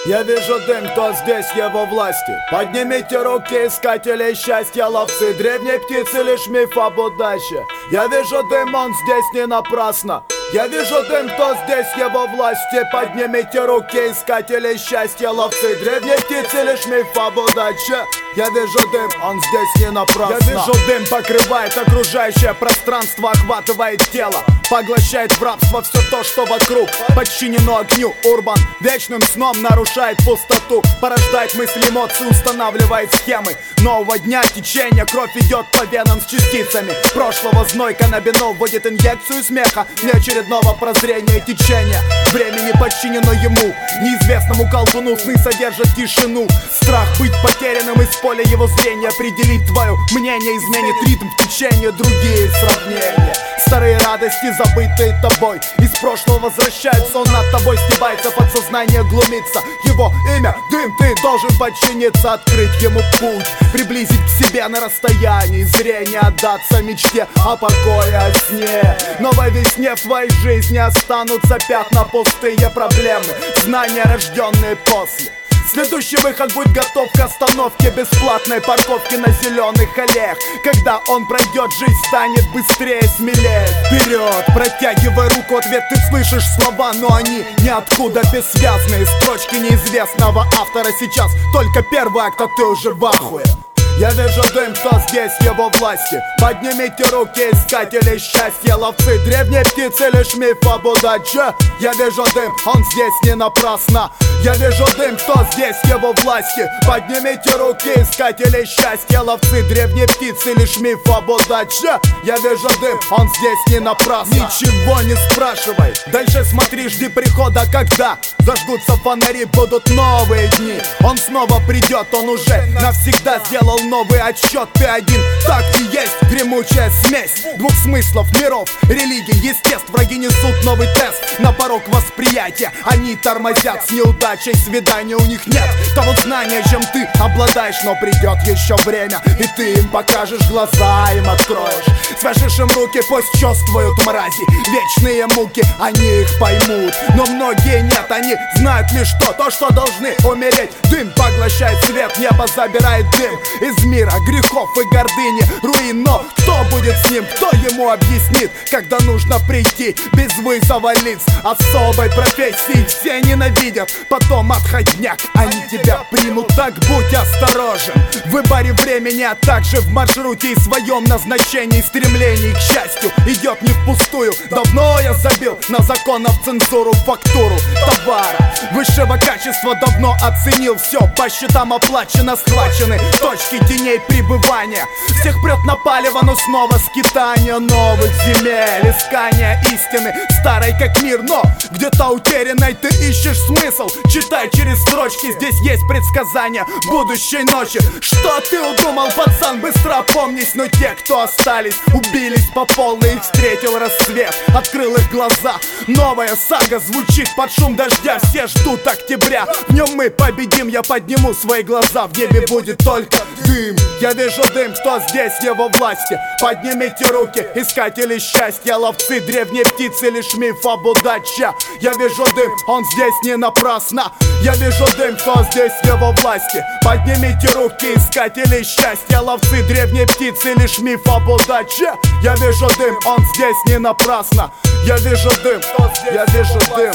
Я вижу дым, кто здесь его власти. Поднимите руки, искатели счастья, ловцы древней птицы, лишь миф об удаче. Я вижу дым, он здесь не напрасно. Я вижу дым, кто здесь его власти. Поднимите руки, искатели счастья, ловцы древней птицы, лишь миф об удаче. Я вижу дым, он здесь не напрасно. Я вижу дым, покрывает окружающее пространство, охватывает тело, поглощает в рабство все то, что вокруг. Подчинено огню, урбан вечным сном нарушает пустоту, порождает мысли, эмоции, устанавливает схемы нового дня, течение. Кровь идет по венам с частицами прошлого. Зной каннабинол вводит инъекцию смеха, неочередного прозрения и течения. Времени подчинено ему, неизвестному колдуну. Сны содержат тишину, страх быть потерянным из поля его зрения. Определить твое мнение, изменит ритм в течение. Другие сравнения, старые радости, забытые тобой, из прошлого возвращаются. Он над тобой стебается, подсознание глумится. Его имя дым, ты должен подчиниться, открыть ему путь, приблизить к себе на расстоянии зрения, отдаться мечте о покое, о сне. Новой весне в твоей жизни останутся пятна, пустые проблемы, знания, рожденные после. Следующий выход, будь готов к остановке, бесплатной парковки на зеленых аллеях. Когда он пройдет, жизнь станет быстрее, смелее. Вперед, протягивай руку, ответ ты слышишь слова, но они ниоткуда, бессвязные строчки неизвестного автора. Сейчас только первый акт, а ты уже в ахуе. Я вижу дым, кто здесь его власти. Поднимите руки, искатели счастья, ловцы древней птицы, лишь миф об удаче. Я вижу дым, он здесь не напрасно. Я вижу дым, кто здесь его власти. Поднимите руки, искатели счастья, ловцы древней птицы, лишь миф об удаче. Я вижу дым, он здесь не напрасно. Ничего не спрашивай, дальше смотри, жди прихода, когда зажгутся фонари, будут новые дни. Он снова придет, он уже навсегда сделал новый отсчет. Ты один, так и есть гремучая смесь двух смыслов, миров, религий, естеств. Враги несут новый тест на порог восприятия. Они тормозят с неудачей, свидания у них нет того знания, чем ты обладаешь. Но придет еще время, и ты им покажешь, глаза им откроешь. Свяжешь им руки, пусть чувствуют мрази вечные муки, они их поймут. Но многие нет, они знают лишь то, что должны умереть. Дым поглощает свет, небо забирает дым из мира грехов и гордыни, руин. Но кто будет с ним, кто ему объяснит, когда нужно прийти без вызова лиц особой профессии? Все ненавидят, потом отходняк, они тебя примут. Так будь осторожен в выборе времени, а также в маршруте и своем назначении. Стремлении к счастью идет не впустую. Давно я забил на законов цензуру, фактуру товара высшего качества давно оценил. Все по счетам оплачено, схвачены точки теней пребывания. Всех прет на палево, но снова скитание новых земель, искание истины старой как мир, но где-то утерянной ты ищешь смысл. Читай через строчки, здесь есть предсказания будущей ночи. Что ты удумал, пацан, быстро опомнись. Но те, кто остались, убились по полной. Их встретил рассвет, открыл их глаза. Новая сага звучит под шум дождя. Все ждут октября, в нем мы победим. Я подниму свои глаза, в небе будет только дым. Я вижу дым, кто здесь его власти. Поднимите руки, искатели счастья, ловцы древней птицы, лишь миф об удаче. Я вижу дым, он здесь не напрасно. Я вижу дым, кто здесь его власти. Поднимите руки, искатели счастья, ловцы древней птицы, лишь миф об удаче. Я вижу дым, он здесь не напрасно. Я вижу дым, я вижу дым,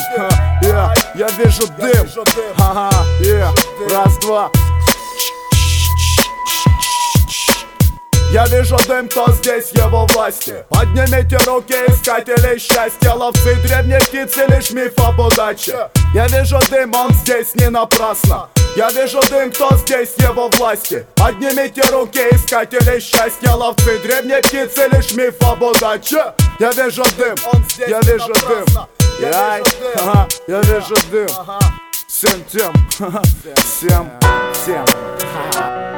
я вижу дым. Раз, два. Я вижу дым, кто здесь его власти. Поднимите руки, искатели счастья, ловцы древней птицы, лишь миф об удаче. Я вижу дым, он здесь не напрасно. Я вижу дым, кто здесь его власти. Поднимите руки, искатели счастья, ловцы древней птицы, лишь миф об удаче. Я вижу дым, я вижу дым. Я вижу дым. Всем тем, всем.